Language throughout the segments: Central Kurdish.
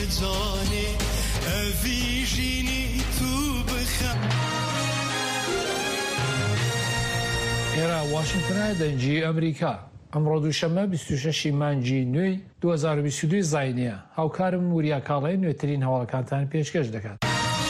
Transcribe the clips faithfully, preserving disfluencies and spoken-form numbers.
جانه اویژینی تو بخم ئێرە واشنگتنە دەنجی ئەمریکا ئەمڕۆ دووشەممە بیست و شەشی مانگی نوێی دوو هەزار و بیست و دوو زاینیە هاوکارم وریا کاڵی نوێترین هەواڵەکانتان پێشکەش دەکات.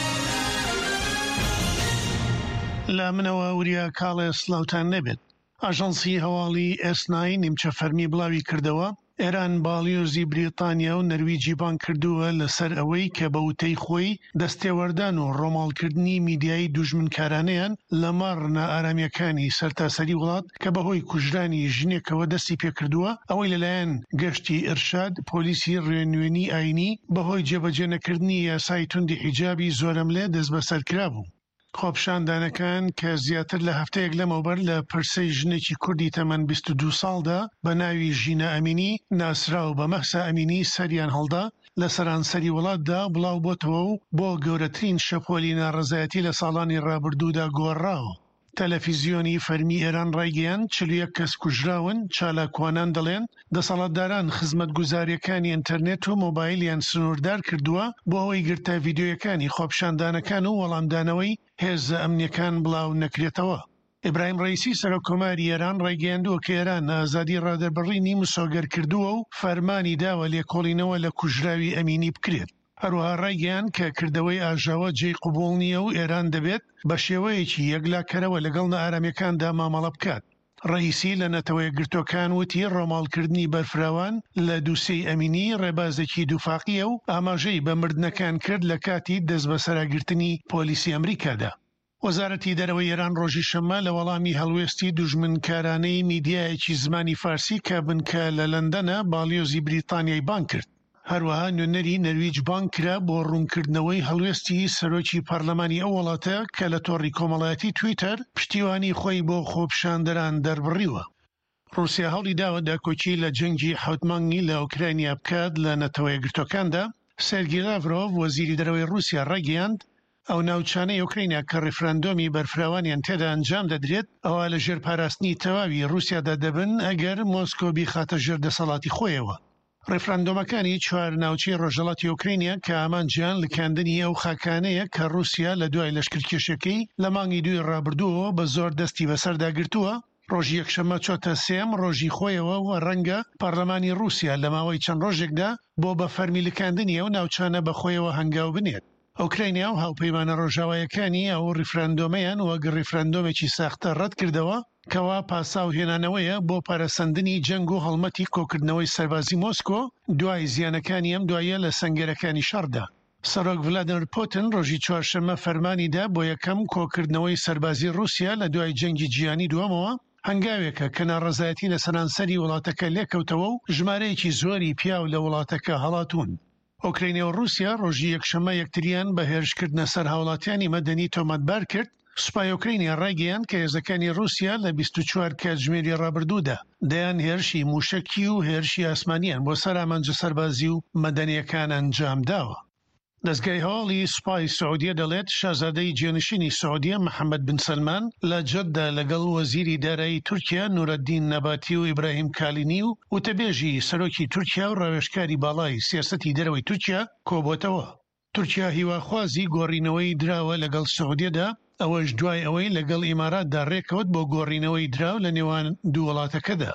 لە منەوە وریا کاڵێ سلااوان نەبێت. ئاژەنسی هەواڵی ئێس ناین نیمچە فەرمی بڵاوی کردەوە ئێران باڵیۆزی بریتانیا و نەرویجی بان کردووە لەسەر ئەوەی کە بە وتەی خۆی دەستێوەردان و ڕۆماڵکردنی میدیایی دوژمنکارانەیان لە ماڕ نائارامیەکانی سەرتاسەری وڵات کە بەهۆی کوژرانی ژنێکەوە دەستی پێکردووە ئەوەی لەلایەن گەشتی ئرشاد پۆلیسی ڕێنوێنی ئاینی بەهۆی جێبەجێنەکردنی یاسای توندی حیجابی زۆرەملێ دەست بەسەرکرا بوو. خۆپشاندانەکان کە زیاتر لە هەفتەیەک لەمەوبەر لە پرسەی ژنێکی کوردی تەمەن بیست و دوو ساڵدا بە ناوی ژینە ئەمینی ناسرا و بە مەحسا ئەمینی سەریان هەڵدا لە سەرانسەری وڵاتدا بڵاو بۆتەوە و بۆ گەورەترین شەپۆلی ناڕەزایەتی لە ساڵانی ڕابردوودا گۆڕاوە. تەلەڤیزیۆنی فەرمی ئێران ڕایگەیاند چل و یەک کەس کوژراون چالاکوانان دەڵێن دەسەڵاتداران خزمەتگوزاریەکانی ئینتەرنێت و مۆبایلیان سنووردار کردووە بۆ ئەوەی گرتە ڤیدیۆیەکانی خۆپشاندانەکان و وەڵامدانەوەی هێزە ئەمنیەکان بڵاو نەکرێتەوە. ئیبراهیم ڕەیسی سەرۆکۆماری ئێران ڕایگەیاندووە کە ئێران ئازادی ڕادەبڕینی مسۆگەر کردووە و فەرمانی داوە لێکۆڵینەوە لە کوژراوی ئەمینی بکرێت. هەروەها ڕایگەیان کە کردەوەی ئاژاوە جێی قوبوڵ نییە و ئێران دەبێت بە شێوەیەکی یەکلاکەرەوە لەگەڵ نائارامیەکاندا مامەڵە بکات. ڕئیسی لە نەتەوەی گرتوەکان وتی ڕۆماڵکردنی بەرفراوان لە دووسەی ئەمینی ڕێبازێکی دووفاقیە و ئاماژەی بە مردنەکان کرد لە کاتی دەست بە سەراگرتنی پۆلیسی ئەمریکادا. وەزارەتی دەرەوەی ئێران ڕۆژی شەممە لە وەڵامی هەڵوێستی دوژمنکارانەی میدیایەکی زمانی فارسی کە بنکە لە لەندەنە باڵیۆزی بریتانیای بان کرد. هەروەها نوێنەری نەرویج بان کرا بۆ ڕوونکردنەوەی هەڵوێستی سەرۆکی پەرلەمانی ئەو وڵاتە کە لە تۆڕی کۆمەڵایەتی تویتەر پشتیوانی خۆی بۆ خۆپشاندەران دەربڕیوە. رووسیا هەوڵی داوە داکۆچی لە جەنگی حوت مانگی لە ئوکراینیا بکات لە نەتەوەی گرتوەکاندا. سێرگی لاڤرۆڤ وەزیری دەرەوەی رووسیا ڕایگەیاند ئەو ناوچانەی ئوکراینیا کە ڕیفرەندۆمی بەرفراوانیان تێدا ئەنجام دەدرێت ئەوە لە ژێر پاراستنی تەواوی رووسیادا دەبن ئەگەر مۆسکۆ بیخاتە ژێر دەسەڵاتی خۆیەوە. ڕیفرەندۆمەکانی چوار ناوچەی ڕۆژهەڵاتی ئوکراینیا کە ئامانجیان لکاندنی ئەو خاکانەیە کە رووسیا لە دوای لەشکرکێشەکەی لە مانگی دوی ڕابردووەوە بە زۆر دەستی بەسەردا گرتووە. ڕۆژی یەکشەممە چۆتە سێم ڕۆژی خۆیەوە و ڕەنگە پەرلەمانی رووسیا لە ماوەی چەند ڕۆژێکدا بۆ بە فەرمی لکاندنی ئەو ناوچانە بەخۆیەوە هەنگاو بنێت. ئوکراینیا و هاوپەیمانە ڕۆژاوایەکانی ئەو ریفرەندۆمەیان وەک ریفرەندۆمێکی ساختە ڕەت کردەوە کەوا پاساو هێنانەوەیە بۆ پارەسەندنی جەنگ و هەڵمەتی کۆکردنەوەی سەربازی مۆسکۆ دوای زیانەکانی ئەم دوایە لە سەنگەرەکانی شەڕدا. سەرۆک ڤلادیمیر پوتین ڕۆژی چوارشەممە فەرمانیدا بۆ یەکەم کۆکردنەوەی سەربازی رووسیا لە دوای جەنگی جیهانی دووەمەوە هەنگاوێکە کە ناڕەزایەتی لە سەرانسەری وڵاتەکە لێکەوتەوە و ژمارەیەکی زۆری پیاو لە وڵاتەکە هەڵاتون. ئۆکراینیا و رووسیا ڕۆژی یەکشەممە یەکتریان بە هێرشکردنە سەر هاوڵاتیانی مەدەنی تۆمەتبار کرد. سوپای ئۆکراینیا ڕایگەیاند کە هێزەکانی رووسیا لە بیست و چوار کاتژمێری ڕابردوودا دەیان هێرشی موشکی و هێرشی ئاسمانیان بۆ سەر ئامانجە سەربازی و مەدەنیەکان ئەنجام داوە. دەستگای هەواڵی سوپای سعودیە دەڵێت شازادەی جێنشینی سعودیە محەممەد بن سەلمان لە جەددا لەگەڵ وەزیری دارایی تورکیا نورەدین نەباتی و ئیبراهیم کالینی و وتەبێژی سەرۆکی تورکیا و ڕاوێژکاری باڵای سیاسەتی دەرەوەی تورکیا کۆبۆتەوە. تورکیا هیواخوازی گۆڕینەوەی دراوە لەگەڵ سعودیەدا ئەوەش دوای ئەوەی لەگەڵ ئیماراتدا ڕێکەوت بۆ گۆڕینەوەی دراو لە نێوان دوو وڵاتەکەدا.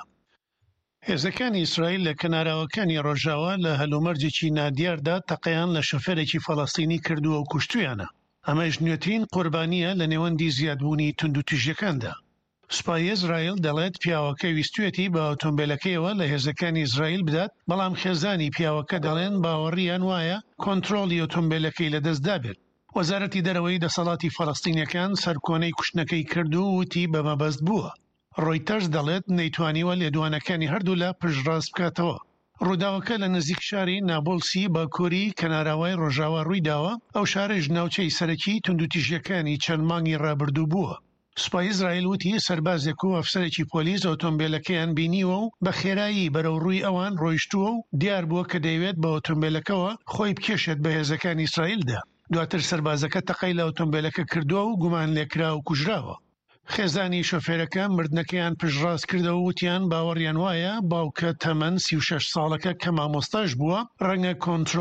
هێزەکانی ئیسرائیل لە کەناراوەکانی ڕۆژاوە لە هەلومەرجێکی نادیاردا تەقەیان لە شۆفێرێکی فەڵەستینی کردووە و کوشتویانە. ئەمەش نوێترین قوربانیە لە نێوەندی زیادبوونی توندوتیژەکاندا. سوپای ئیزرائیل دەڵێت پیاوەکە ویستوێتی بە ئۆتۆمبیلەکەیەوە لە هێزەکانی ئیزرائیل بدات بەڵام خێزانی پیاوەکە دەڵێن باوەڕیان وایە کۆنتڕۆڵی ئۆتۆمبیلەکەی لەدەستدا بێت. وەزارەتی دەرەوەی دەسەڵاتی فەڵەستینیەکان سەرکۆنەی کوشتنەکەی کرد و وتی بەمەبەست بووە. ڕۆیتەرز دەڵێت نەیتوانیوە لێدوانەکانی هەردوو لە پشتڕاست بکاتەوە. ڕووداوەکە لە نزیک شاری نابۆلسی باکووری کەناراوای ڕۆژاوا ڕوویداوە. ئەو شارێژ ناوچەی سەرەکی توندوتیژیەکانی چەند مانگی ڕابردوو بووە. سوپای ئیزرائیل وتی سەربازێک و ئەفسەرێکی پۆلیس ئۆتۆمبیلەکەیان بینیوە و بە خێرایی بەرەو ڕووی ئەوان ڕۆیشتووە و دیار بووە کە دەیەوێت بە ئۆتۆمبیلەکەەوە خۆی بکێشێت بە هێزەکانی ئیسرائیلدا. دواتر سەربازەکە تەقەی لە ئۆتۆمبیلەکە کردووە و گومان لێکرا و کوژراوە. خێزانی شۆفێرەکە مردنەکەیان پشتڕاست کردەوە و وتیان باوەڕیان وایە باوکە تەمەن سی و شەش ساڵەکە کە مامۆستاش بووە ڕەنگە کۆنتڕۆل